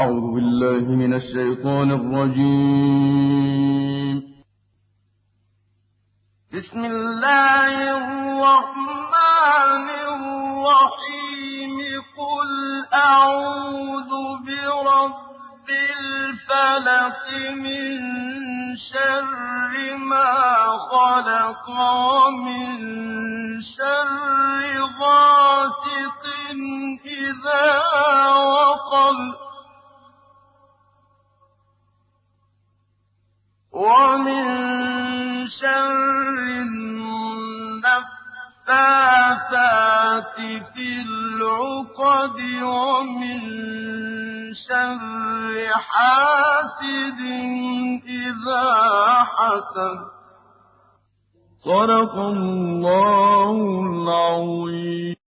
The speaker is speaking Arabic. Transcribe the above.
أعوذ بالله من الشيطان الرجيم. بسم الله الرحمن الرحيم. قل أعوذ برب الفلق من شر ما خلق ومن شر غاسق إذا وقب ومن شر النفاثات في العقد ومن شر حاسد إذا حسد. صدق الله العظيم.